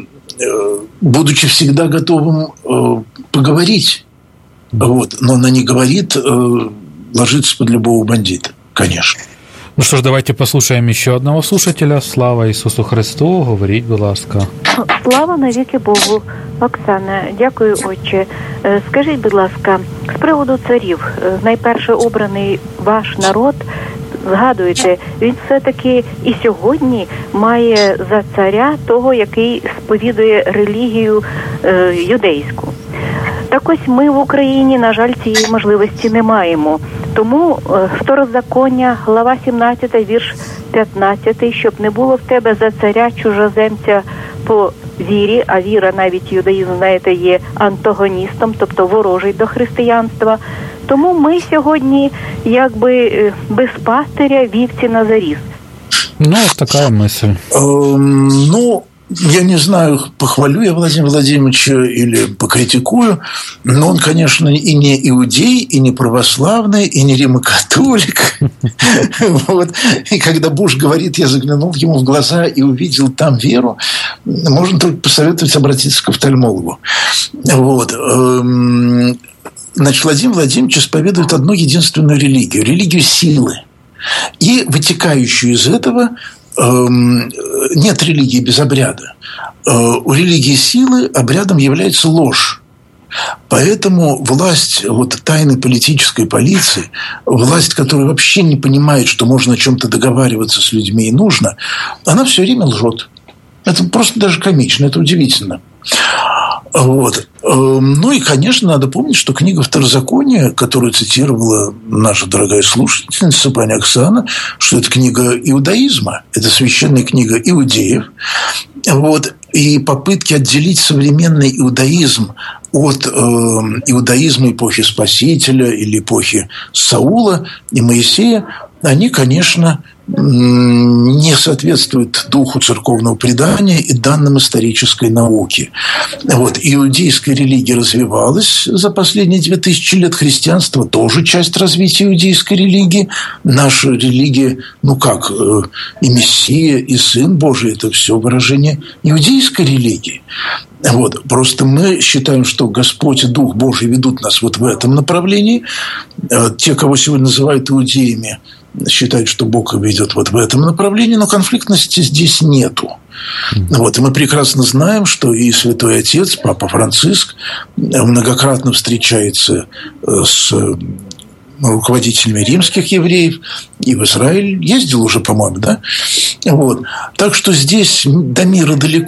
э, будучи всегда готовым э, поговорить. Вот. Но она не говорит э, ложиться под любого бандита, конечно. Ну що ж, давайте послухаємо ще одного слушателя. Слава Ісусу Христу, говоріть, будь ласка. Слава навіки Богу. Оксана, дякую, отче. Скажіть, будь ласка, з приводу царів, найперше обраний ваш народ, згадуєте, він все-таки і сьогодні має за царя того, який сповідує релігію е, юдейську. Так ось ми в Україні, на жаль, цієї можливості не маємо. Тому Второзаконня, глава сімнадцята, вірш п'ятнадцятий, щоб не було в тебе за царя чужоземця по вірі, а віра, навіть юдаїзм, знаєте, є антагоністом, тобто ворожий до християнства. Тому ми сьогодні якби без пастиря, вівці на заріз. Ну, така мисль. Um, ну, я не знаю, похвалю я Владимира Владимировича или покритикую, но он, конечно, и не иудей, и не православный, и не римокатолик. Вот. И когда Буш говорит, я заглянул ему в глаза и увидел там веру, можно только посоветовать обратиться к офтальмологу. Вот. Значит, Владимир Владимирович исповедует одну единственную религию – религию силы. И вытекающую из этого нет религии без обряда. У религии силы обрядом является ложь. Поэтому власть вот, тайной политической полиции, власть, которая вообще не понимает, что можно о чем-то договариваться с людьми и нужно, она все время лжет. Это просто даже комично, это удивительно. Вот. Ну и, конечно, надо помнить, что книга Второзакония, которую цитировала наша дорогая слушательница, пани Оксана, что это книга иудаизма, это священная книга иудеев. Вот. И попытки отделить современный иудаизм от э, иудаизма эпохи Спасителя или эпохи Саула и Моисея, они, конечно, не соответствуют духу церковного предания и данным исторической науки. Вот. Иудейская религия развивалась за последние две тысячи лет. Христианство тоже часть развития иудейской религии. Наша религия, ну как, и Мессия, и Сын Божий – это все выражение иудейской религии. Вот. Просто мы считаем, что Господь и Дух Божий ведут нас вот в этом направлении. Те, кого сегодня называют иудеями, считают, что Бог ведет вот в этом направлении, но конфликтности здесь нету. Вот. И мы прекрасно знаем, что и Святой Отец, Папа Франциск, многократно встречается с руководителями римских евреев, и в Израиль ездил уже, по-моему, да? Вот. Так что здесь до мира далеко,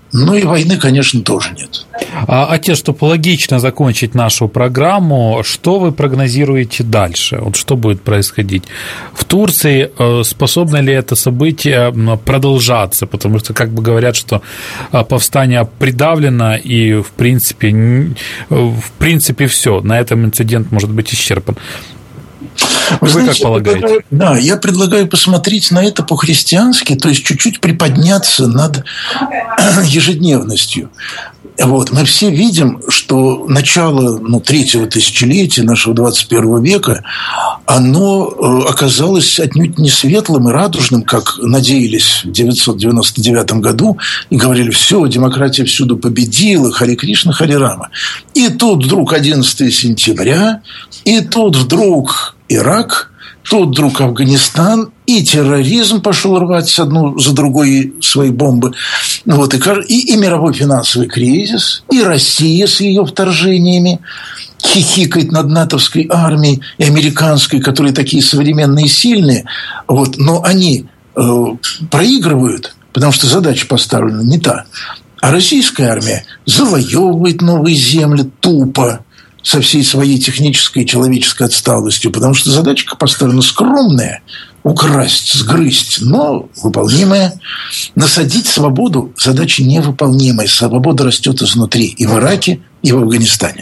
Ну и войны, конечно, тоже нет. А, отец, чтобы логично закончить нашу программу, что вы прогнозируете дальше? Вот что будет происходить? В Турции способно ли это событие продолжаться? Потому что, как бы говорят, что повстание придавлено, и, в принципе, в принципе все. На этом инцидент может быть исчерпан. Вы, Вы знаете, как полагаете? Я предлагаю, да, я предлагаю посмотреть на это по-христиански, то есть чуть-чуть приподняться над ежедневностью. Вот. Мы все видим, что начало ну, третьего тысячелетия нашего двадцать первого века, оно оказалось отнюдь не светлым и радужным, как надеялись в девятьсот девяносто девятом году, и говорили, все, демократия всюду победила, Харе Кришна, Харе Рама. И тут вдруг одиннадцатого сентября, и тут вдруг Ирак, тут вдруг Афганистан, и терроризм пошел рвать одну за другой свои бомбы. Вот, и, и, и мировой финансовый кризис, и Россия с ее вторжениями хихикает над натовской армией и американской, которые такие современные и сильные. Вот, но они э, проигрывают, потому что задача поставлена не та. А российская армия завоевывает новые земли тупо, со всей своей технической и человеческой отсталостью, потому что задачка поставлена скромная – украсть, сгрызть, но выполнимая. Насадить свободу – задача невыполнимая. Свобода растет изнутри и в Ираке, и в Афганистане.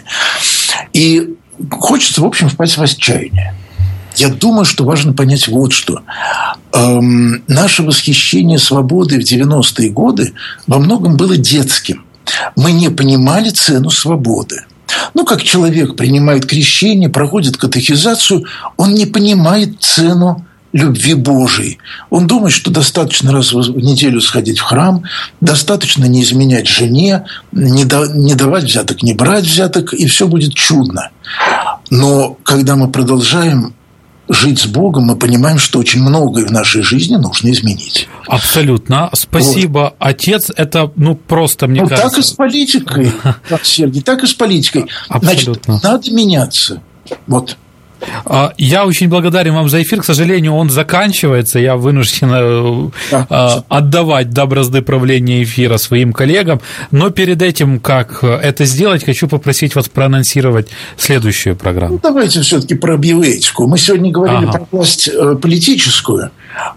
И хочется, в общем, впасть в отчаяние. Я думаю, что важно понять вот что. Эм, наше восхищение свободой в девяностые годы во многом было детским. Мы не понимали цену свободы. Ну, как человек принимает крещение, проходит катехизацию, он не понимает цену любви Божией. Он думает, что достаточно раз в неделю сходить в храм, достаточно не изменять жене, не, да, не давать взяток, не брать взяток, и все будет чудно. Но когда мы продолжаем жить с Богом, мы понимаем, что очень многое в нашей жизни нужно изменить. Абсолютно. Спасибо, вот. Отец. Это, ну, просто, мне ну, кажется... Так и с политикой, Сергей, так и с политикой. Абсолютно. Значит, надо меняться. Вот. Я очень благодарен вам за эфир. К сожалению, он заканчивается. Я вынужден да. отдавать до бразды правления эфира своим коллегам. Но перед этим, как это сделать, хочу попросить вас проанонсировать следующую программу. Ну, давайте все-таки про биоэтику. Мы сегодня говорили ага. про власть политическую.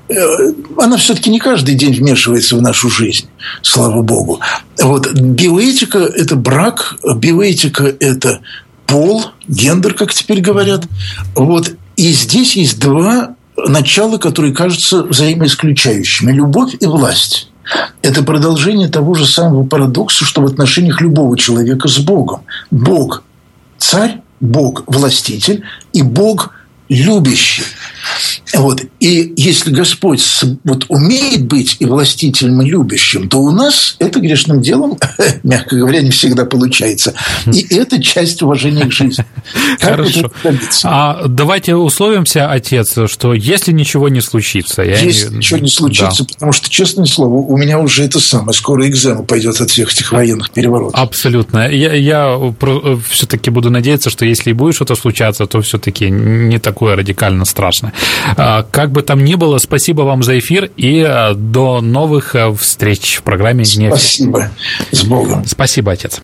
Она все-таки не каждый день вмешивается в нашу жизнь, слава богу. Вот. Биоэтика – это брак, биоэтика – это пол, гендер, как теперь говорят. Вот. И здесь есть два начала, которые кажутся взаимоисключающими. Любовь и власть. Это продолжение того же самого парадокса, что в отношениях любого человека с Богом. Бог – царь, Бог – властитель, и Бог – любящий. Вот. И если Господь вот, умеет быть и властителем, и любящим, то у нас это грешным делом, мягко говоря, не всегда получается. И это часть уважения к жизни. Как Хорошо. А давайте условимся, отец, что если ничего не случится... Если не... ничего не случится, да. Потому что, честное слово, у меня уже это самое, скоро экзамен пойдет от всех этих военных переворотов. Абсолютно. Я, я все-таки буду надеяться, что если и будет что-то случаться, то все-таки не такое радикально страшное. Как бы там ни было, спасибо вам за эфир и до новых встреч в программе «Дни». Спасибо. С Богом. Спасибо, отец.